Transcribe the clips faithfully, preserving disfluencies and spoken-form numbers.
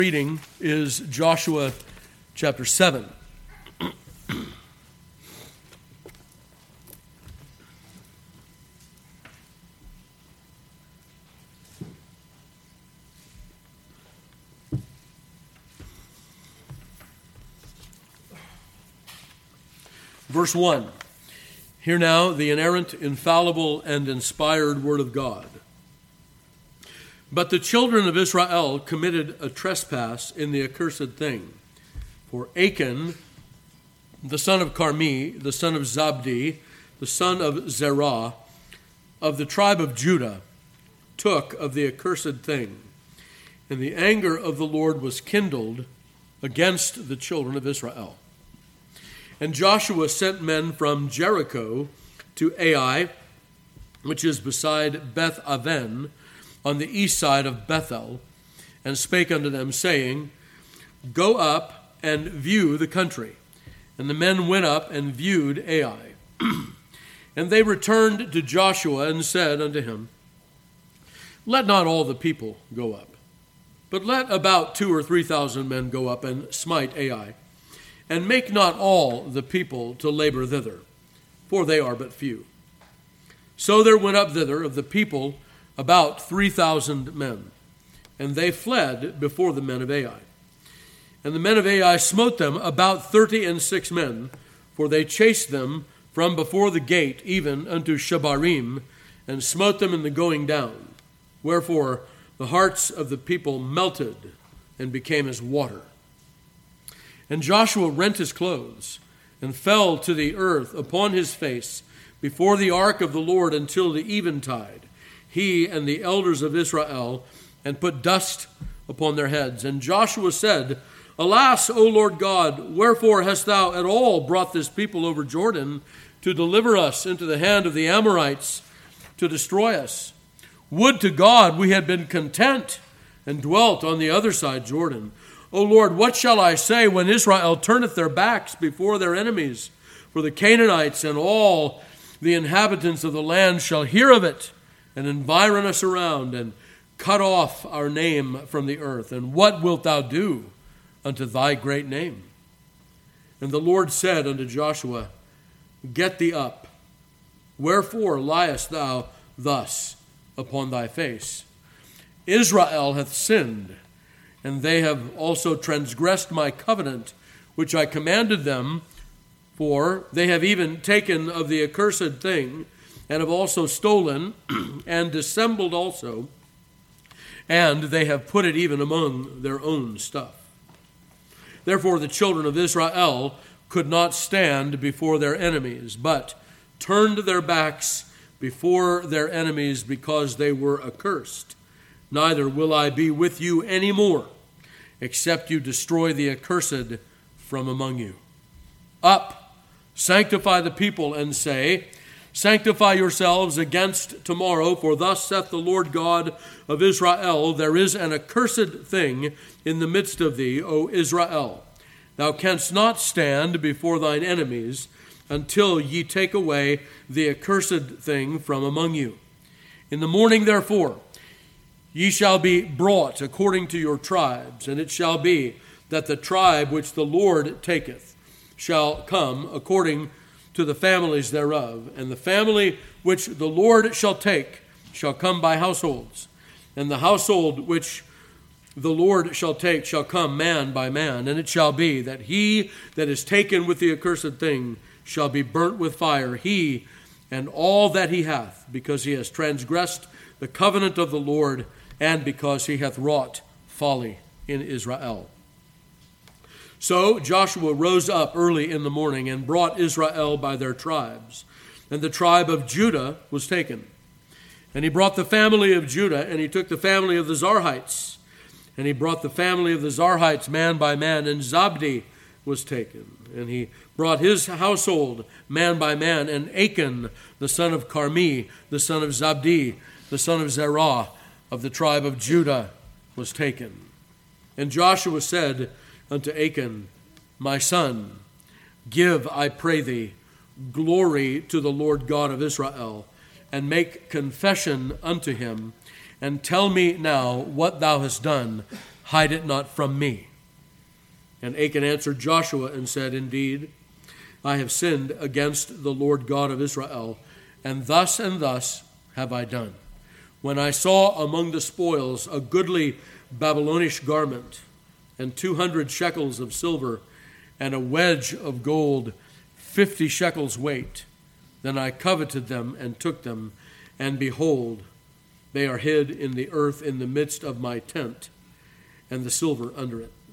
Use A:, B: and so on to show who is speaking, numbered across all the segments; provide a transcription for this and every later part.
A: Reading is Joshua chapter seven. Verse one. Hear now the inerrant, infallible, and inspired word of God. But the children of Israel committed a trespass in the accursed thing. For Achan, the son of Carmi, the son of Zabdi, the son of Zerah, of the tribe of Judah, took of the accursed thing. And the anger of the Lord was kindled against the children of Israel. And Joshua sent men from Jericho to Ai, which is beside Beth Aven, on the east side of Bethel, and spake unto them, saying, Go up and view the country. And the men went up and viewed Ai. And they returned to Joshua and said unto him, Let not all the people go up, but let about two or three thousand men go up and smite Ai, and make not all the people to labor thither, for they are but few. So there went up thither of the people about three thousand men, and they fled before the men of Ai. And the men of Ai smote them about thirty and six men, for they chased them from before the gate even unto Shebarim, and smote them in the going down. Wherefore the hearts of the people melted and became as water. And Joshua rent his clothes, and fell to the earth upon his face before the ark of the Lord until the eventide, he and the elders of Israel, and put dust upon their heads. And Joshua said, Alas, O Lord God, wherefore hast thou at all brought this people over Jordan to deliver us into the hand of the Amorites to destroy us? Would to God we had been content and dwelt on the other side Jordan. O Lord, what shall I say when Israel turneth their backs before their enemies? For the Canaanites and all the inhabitants of the land shall hear of it, and environ us around, and cut off our name from the earth. And what wilt thou do unto thy great name? And the Lord said unto Joshua, Get thee up. Wherefore liest thou thus upon thy face? Israel hath sinned, and they have also transgressed my covenant, which I commanded them, for they have even taken of the accursed thing, and have also stolen and dissembled also, and they have put it even among their own stuff. Therefore the children of Israel could not stand before their enemies, but turned their backs before their enemies, because they were accursed. Neither will I be with you any more, except you destroy the accursed from among you. Up, sanctify the people, and say, Sanctify yourselves against tomorrow, for thus saith the Lord God of Israel, There is an accursed thing in the midst of thee, O Israel. Thou canst not stand before thine enemies until ye take away the accursed thing from among you. In the morning, therefore, ye shall be brought according to your tribes, and it shall be that the tribe which the Lord taketh shall come according to the families thereof, and the family which the Lord shall take shall come by households, and the household which the Lord shall take shall come man by man. And it shall be that he that is taken with the accursed thing shall be burnt with fire, he and all that he hath, because he has transgressed the covenant of the Lord, and because he hath wrought folly in Israel. So Joshua rose up early in the morning and brought Israel by their tribes. And the tribe of Judah was taken. And he brought the family of Judah, and he took the family of the Zarhites. And he brought the family of the Zarhites man by man, and Zabdi was taken. And he brought his household man by man, and Achan, the son of Carmi, the son of Zabdi, the son of Zerah, of the tribe of Judah, was taken. And Joshua said unto Achan, My son, give, I pray thee, glory to the Lord God of Israel, and make confession unto him, and tell me now what thou hast done. hide it not from me. And Achan answered Joshua and said, Indeed, I have sinned against the Lord God of Israel, and thus and thus have I done. When I saw among the spoils a goodly Babylonish garment, and two hundred shekels of silver, and a wedge of gold, fifty shekels weight, then I coveted them and took them, and behold, they are hid in the earth in the midst of my tent, and the silver under it.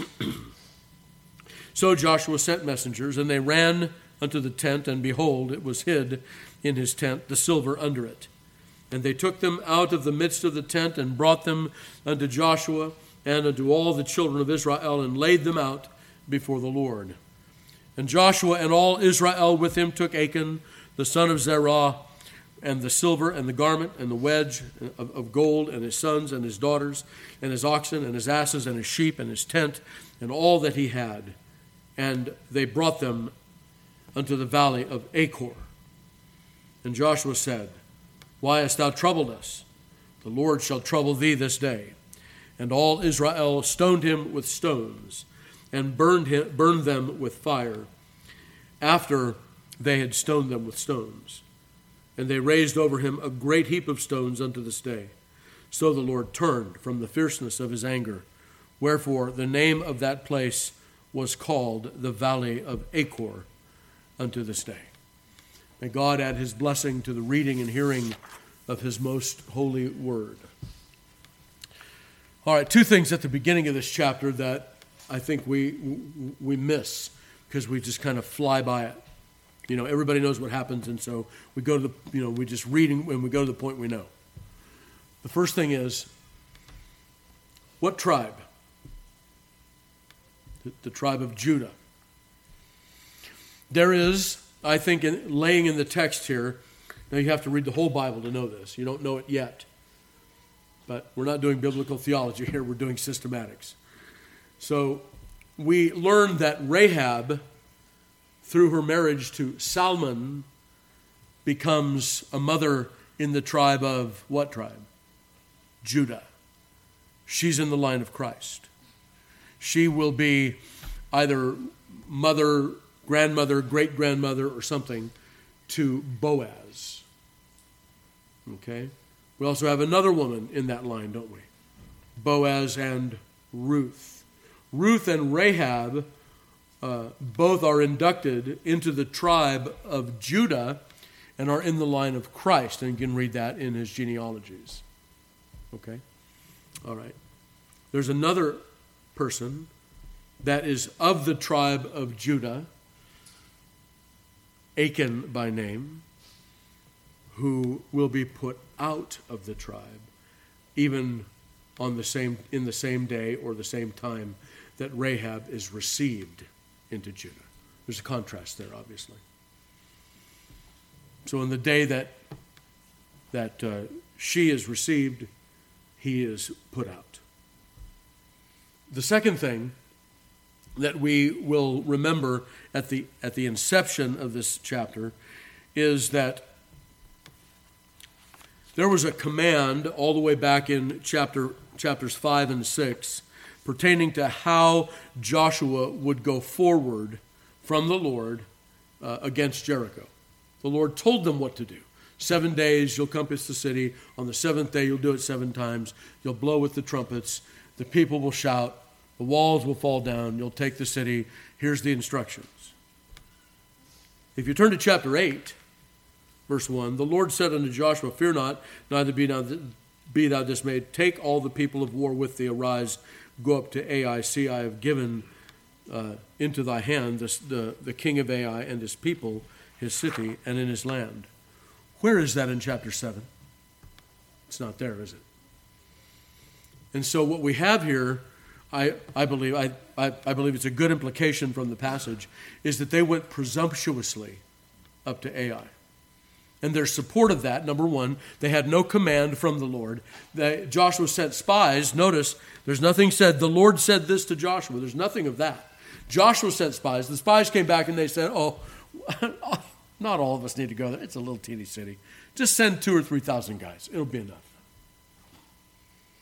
A: So Joshua sent messengers, and they ran unto the tent, and behold, it was hid in his tent, the silver under it. And they took them out of the midst of the tent, and brought them unto Joshua and unto all the children of Israel, and laid them out before the Lord. And Joshua and all Israel with him took Achan, the son of Zerah, and the silver, and the garment, and the wedge of, of gold, and his sons, and his daughters, and his oxen, and his asses, and his sheep, and his tent, and all that he had. And they brought them unto the valley of Achor. And Joshua said, Why hast thou troubled us? The Lord shall trouble thee this day. And all Israel stoned him with stones, and burned him, burned them with fire, after they had stoned them with stones. And they raised over him a great heap of stones unto this day. So the Lord turned from the fierceness of his anger. Wherefore the name of that place was called the Valley of Achor unto this day. May God add his blessing to the reading and hearing of his most holy word. All right, two things at the beginning of this chapter that I think we we miss because we just kind of fly by it. You know, everybody knows what happens, and so we go to the, you know, we just read and we go to the point we know. The first thing is, what tribe? The, the tribe of Judah. There is, I think, in, laying in the text here, now you have to read the whole Bible to know this. You don't know it yet. But we're not doing biblical theology here, we're doing systematics. So we learn that Rahab, through her marriage to Salmon, becomes a mother in the tribe of what tribe? Judah. She's in the line of Christ. She will be either mother, grandmother, great-grandmother, or something to Boaz. Okay? We also have another woman in that line, don't we? Boaz and Ruth. Ruth and Rahab uh, both are inducted into the tribe of Judah and are in the line of Christ. And you can read that in his genealogies. Okay? All right. There's another person that is of the tribe of Judah, Achan by name, who will be put out of the tribe, even on the same in the same day or the same time that Rahab is received into Judah. There's a contrast there, obviously. So in the day that that uh, she is received, he is put out. The second thing that we will remember at the at the inception of this chapter is that there was a command all the way back in chapter chapters five and six pertaining to how Joshua would go forward from the Lord uh, against Jericho. The Lord told them what to do. Seven days you'll compass the city. On the seventh day you'll do it seven times. You'll blow with the trumpets. The people will shout. The walls will fall down. You'll take the city. Here's the instructions. If you turn to chapter eight, verse one, the Lord said unto Joshua, Fear not, neither be thou, be thou dismayed. Take all the people of war with thee. Arise, go up to Ai. See, I have given uh, into thy hand this, the, the king of Ai and his people, his city, and in his land. Where is that in chapter seven? It's not there, is it? And so what we have here, I, I believe I, I, I believe it's a good implication from the passage, is that they went presumptuously up to Ai. And their support of that, number one, they had no command from the Lord. They, Joshua sent spies. Notice, there's nothing said, the Lord said this to Joshua. There's nothing of that. Joshua sent spies. The spies came back and they said, oh, not all of us need to go there. It's a little teeny city. Just send two or three thousand guys. It'll be enough.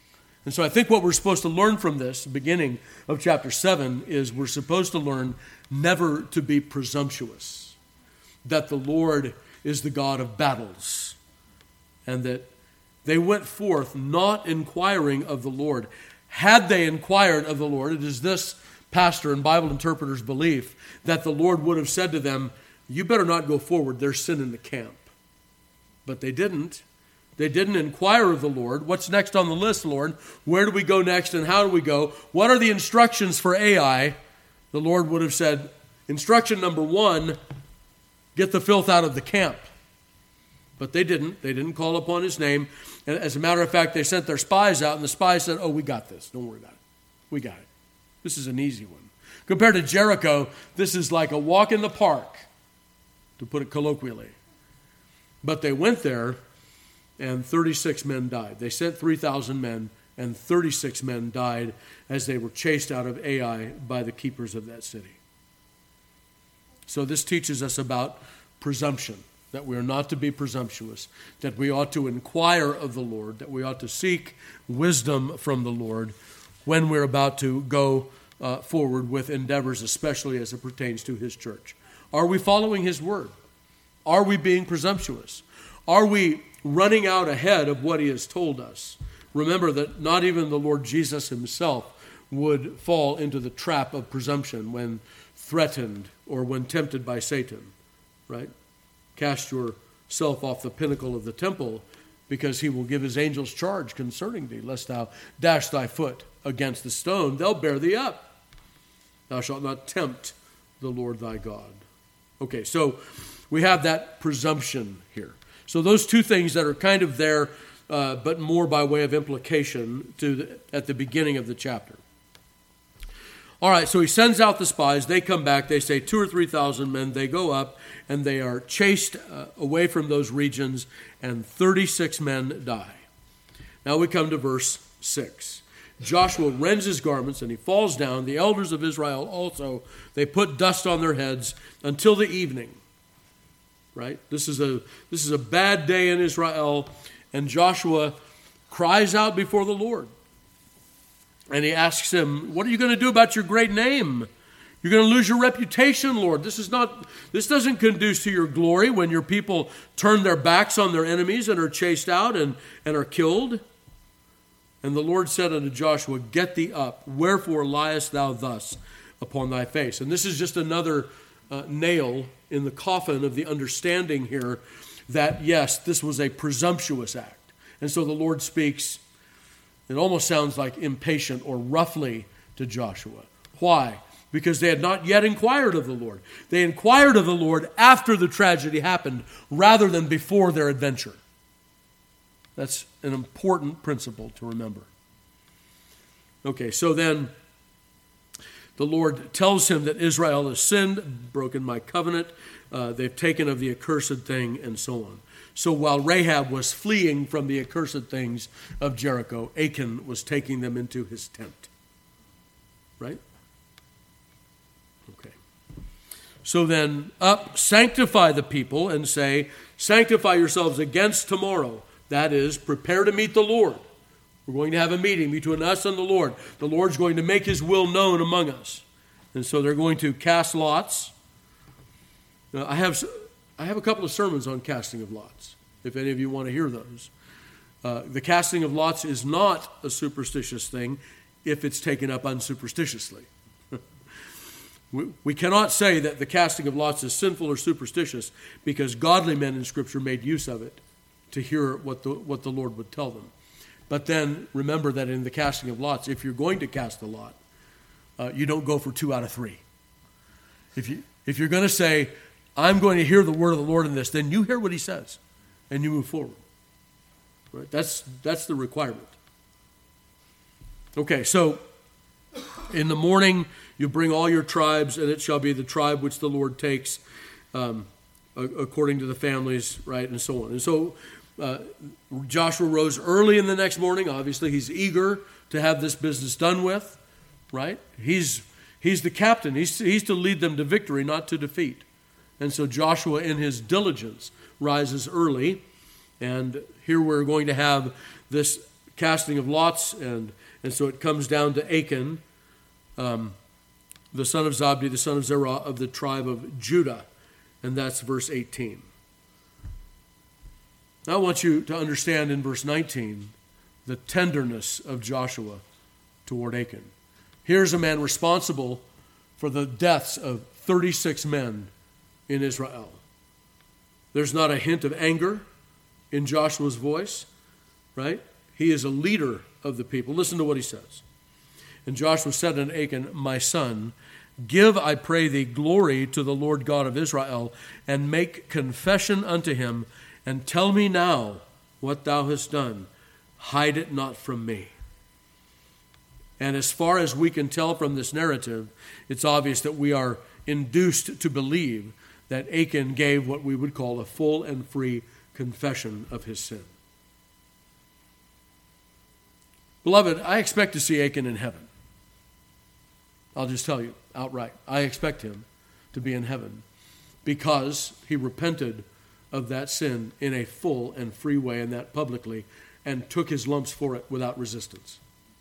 A: And so I think what we're supposed to learn from this, beginning of chapter seven, is we're supposed to learn never to be presumptuous, that the Lord is the God of battles, and that they went forth not inquiring of the Lord. Had they inquired of the Lord, it is this pastor and Bible interpreter's belief that the Lord would have said to them, you better not go forward, there's sin in the camp. But they didn't. They didn't inquire of the Lord. What's next on the list, Lord? Where do we go next and how do we go? What are the instructions for Ai? The Lord would have said, instruction number one, get the filth out of the camp. But they didn't. They didn't call upon his name. And as a matter of fact, they sent their spies out, and the spies said, oh, we got this. Don't worry about it. We got it. This is an easy one. Compared to Jericho, this is like a walk in the park, to put it colloquially. But they went there, and thirty-six men died. They sent three thousand men, and thirty-six men died as they were chased out of Ai by the keepers of that city. So this teaches us about presumption, that we are not to be presumptuous, that we ought to inquire of the Lord, that we ought to seek wisdom from the Lord when we're about to go uh, forward with endeavors, especially as it pertains to his church. Are we following his word? Are we being presumptuous? Are we running out ahead of what he has told us? Remember that not even the Lord Jesus himself would fall into the trap of presumption when threatened or when tempted by Satan, right? Cast yourself off the pinnacle of the temple, because he will give his angels charge concerning thee, lest thou dash thy foot against the stone. They'll bear thee up. Thou shalt not tempt the Lord thy God. Okay, so we have that presumption here. So those two things that are kind of there, uh, but more by way of implication to the, at the beginning of the chapter. All right, so he sends out the spies. They come back. They say two or three thousand men. They go up, and they are chased uh, away from those regions, and thirty-six men die. Now we come to verse six. Joshua rends his garments, and he falls down. The elders of Israel also, they put dust on their heads until the evening. Right? This is a this is a bad day in Israel, and Joshua cries out before the Lord. And he asks him, what are you going to do about your great name? You're going to lose your reputation, Lord. This is not this doesn't conduce to your glory when your people turn their backs on their enemies and are chased out and, and are killed. And the Lord said unto Joshua, get thee up, wherefore liest thou thus upon thy face? And this is just another uh, nail in the coffin of the understanding here that, yes, this was a presumptuous act. And so the Lord speaks, it almost sounds like impatient or roughly to Joshua. Why? Because they had not yet inquired of the Lord. They inquired of the Lord after the tragedy happened rather than before their adventure. That's an important principle to remember. Okay, so then the Lord tells him that Israel has sinned, broken my covenant, uh, they've taken of the accursed thing, and so on. So while Rahab was fleeing from the accursed things of Jericho, Achan was taking them into his tent. Right? Okay. So then, up, sanctify the people and say, sanctify yourselves against tomorrow. That is, prepare to meet the Lord. We're going to have a meeting between us and the Lord. The Lord's going to make his will known among us. And so they're going to cast lots. Now, I have I have a couple of sermons on casting of lots, if any of you want to hear those. Uh, the casting of lots is not a superstitious thing if it's taken up unsuperstitiously. we, we cannot say that the casting of lots is sinful or superstitious because godly men in Scripture made use of it to hear what the what the Lord would tell them. But then remember that in the casting of lots, if you're going to cast a lot, uh, you don't go for two out of three. If you if you're going to say, I'm going to hear the word of the Lord in this, then you hear what he says and you move forward. Right? That's that's the requirement. Okay, so in the morning you bring all your tribes, and it shall be the tribe which the Lord takes um, according to the families, right, and so on. And so uh, Joshua rose early in the next morning. Obviously, he's eager to have this business done with, right? He's he's the captain. He's he's to lead them to victory, not to defeat. And so Joshua, in his diligence, rises early. And here we're going to have this casting of lots, and, and so it comes down to Achan, um, the son of Zabdi, the son of Zerah, of the tribe of Judah. And that's verse eighteen. Now I want you to understand in verse nineteen the tenderness of Joshua toward Achan. Here's a man responsible for the deaths of thirty-six men in Israel. There's not a hint of anger in Joshua's voice, right? He is a leader of the people. Listen to what he says. And Joshua said unto Achan, my son, give, I pray thee, glory to the Lord God of Israel, and make confession unto him, and tell me now what thou hast done. Hide it not from me. And as far as we can tell from this narrative, it's obvious that we are induced to believe that Achan gave what we would call a full and free confession of his sin. Beloved, I expect to see Achan in heaven. I'll just tell you outright. I expect him to be in heaven because he repented of that sin in a full and free way, and that publicly, and took his lumps for it without resistance.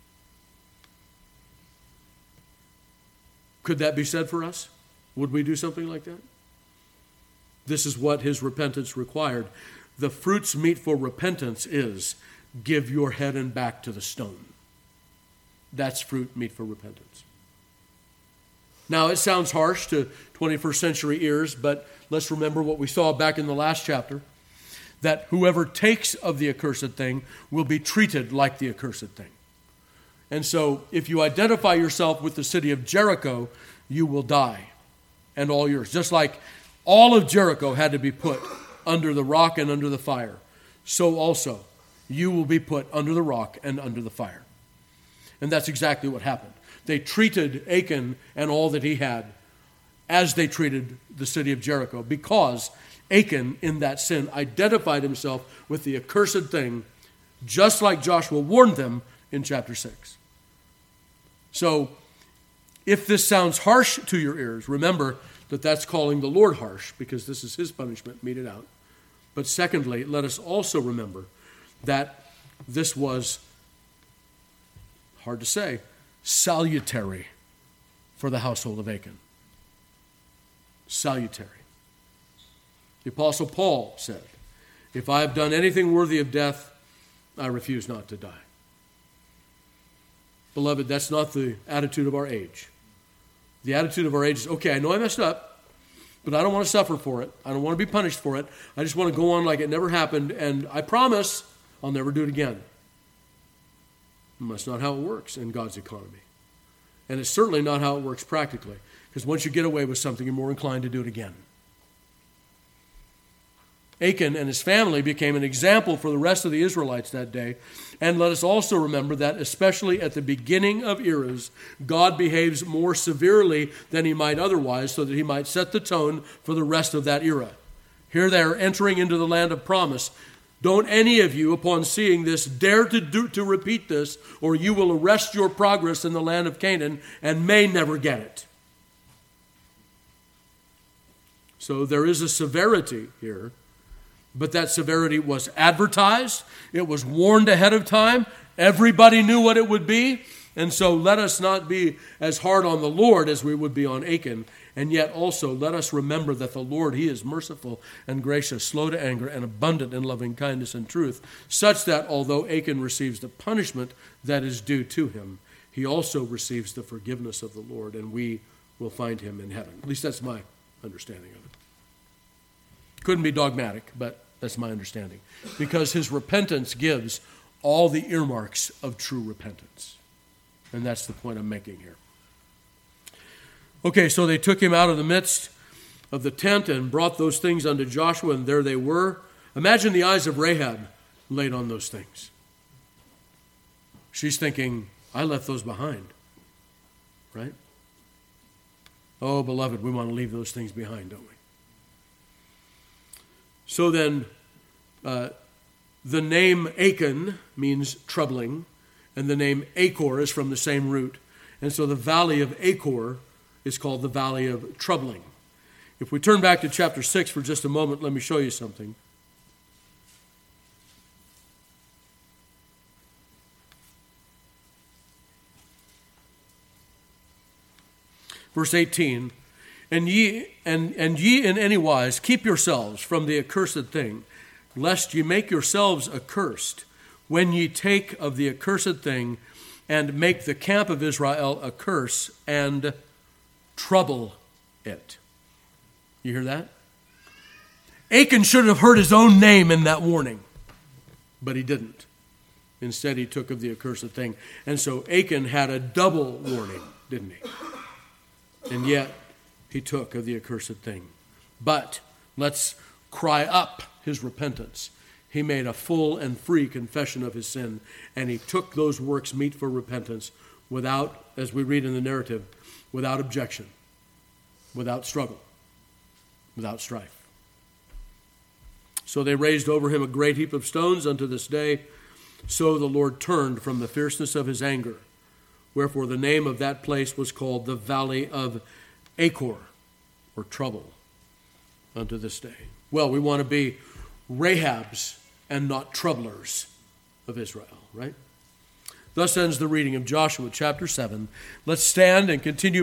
A: Could that be said for us? Would we do something like that? This is what his repentance required. The fruit's meat for repentance is give your head and back to the stone. That's fruit meat for repentance. Now, it sounds harsh to twenty-first century ears, but let's remember what we saw back in the last chapter, that whoever takes of the accursed thing will be treated like the accursed thing. And so, if you identify yourself with the city of Jericho, you will die, and all yours. Just like all of Jericho had to be put under the rock and under the fire, so also you will be put under the rock and under the fire. And that's exactly what happened. They treated Achan and all that he had as they treated the city of Jericho, because Achan, in that sin, identified himself with the accursed thing, just like Joshua warned them in chapter six. So, if this sounds harsh to your ears, remember that that's calling the Lord harsh, because this is his punishment meted out. But secondly, let us also remember that this was, hard to say, salutary for the household of Achan. Salutary. The Apostle Paul said, if I have done anything worthy of death, I refuse not to die. Beloved, that's not the attitude of our age. The attitude of our age is, okay, I know I messed up, but I don't want to suffer for it. I don't want to be punished for it. I just want to go on like it never happened, and I promise I'll never do it again. And that's not how it works in God's economy. And it's certainly not how it works practically, because once you get away with something, you're more inclined to do it again. Achan and his family became an example for the rest of the Israelites that day. And let us also remember that, especially at the beginning of eras, God behaves more severely than he might otherwise, so that he might set the tone for the rest of that era. Here they are entering into the land of promise. Don't any of you, upon seeing this, dare to do, to repeat this, or you will arrest your progress in the land of Canaan and may never get it. So there is a severity here. But that severity was advertised. It was warned ahead of time. Everybody knew what it would be. And so let us not be as hard on the Lord as we would be on Achan. And yet also let us remember that the Lord, he is merciful and gracious, slow to anger, and abundant in loving kindness and truth, such that although Achan receives the punishment that is due to him, he also receives the forgiveness of the Lord, and we will find him in heaven. At least that's my understanding of it. Couldn't be dogmatic, but that's my understanding. Because his repentance gives all the earmarks of true repentance. And that's the point I'm making here. Okay, so they took him out of the midst of the tent and brought those things unto Joshua, and there they were. Imagine the eyes of Rahab laid on those things. She's thinking, I left those behind. Right? Oh, beloved, we want to leave those things behind, don't we? So then, uh, the name Achan means troubling, and the name Achor is from the same root. And so the valley of Achor is called the valley of troubling. If we turn back to chapter six for just a moment, let me show you something. Verse eighteen, and ye and, and ye in any wise keep yourselves from the accursed thing, lest ye make yourselves accursed, when ye take of the accursed thing, and make the camp of Israel a curse, and trouble it. You hear that? Achan should have heard his own name in that warning, but he didn't. Instead, he took of the accursed thing. And so Achan had a double warning, didn't he? And yet, he took of the accursed thing. But let's cry up his repentance. He made a full and free confession of his sin, and he took those works meet for repentance without, as we read in the narrative, without objection, without struggle, without strife. So they raised over him a great heap of stones unto this day. So the Lord turned from the fierceness of his anger. Wherefore the name of that place was called the Valley of Achor, or trouble, unto this day. Well, we want to be Rahabs and not troublers of Israel, right? Thus ends the reading of Joshua chapter seven. Let's stand and continue